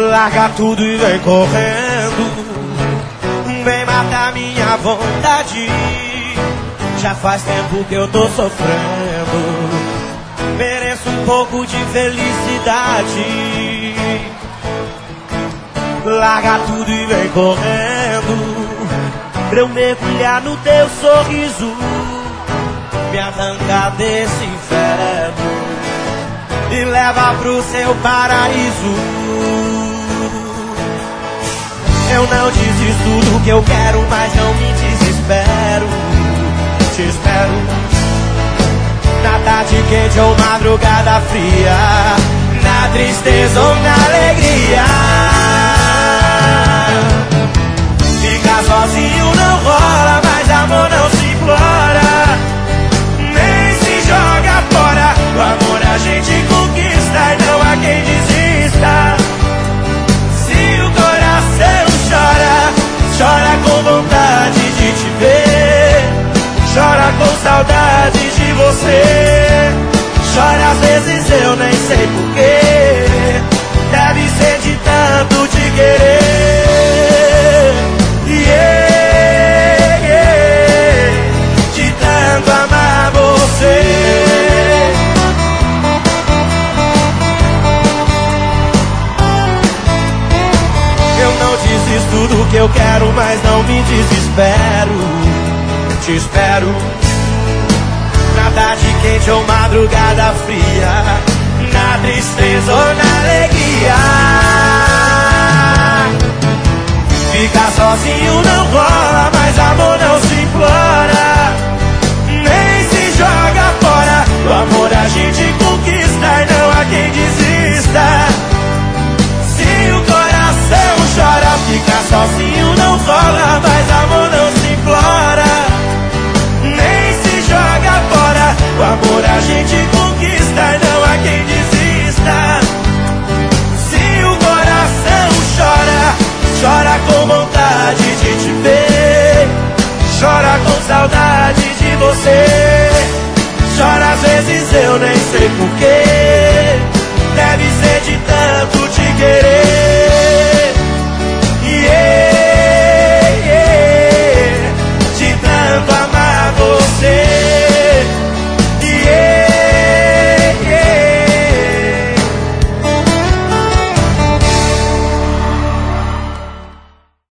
Larga tudo e vem correndo, vem matar minha vontade. Já faz tempo que eu tô sofrendo, mereço um pouco de felicidade. Larga tudo e vem correndo, pra eu mergulhar no teu sorriso, me arrancar desse inferno e leva pro seu paraíso. Eu não desisto do que eu quero, mas não me desespero. Te espero na tarde quente ou madrugada fria, na tristeza ou na alegria. Ficar sozinho não rola, mas amor não se implora, nem se joga fora. O amor a gente conquista e não há quem desista. Se o coração chora, chora com vontade de te ver, chora com saudade de você. Chora às vezes eu nem sei porquê, deve ser de tanto te querer. Yeah, yeah, de tanto amar você. Eu não desisto do que eu quero, mas não me desespero. Te espero na tarde quente ou madrugada fria, na tristeza ou na alegria. Ficar sozinho não rola, mas amor não se implora, nem se joga fora. O amor a gente conquista e não há quem desista. Se o coração chora, ficar sozinho não rola,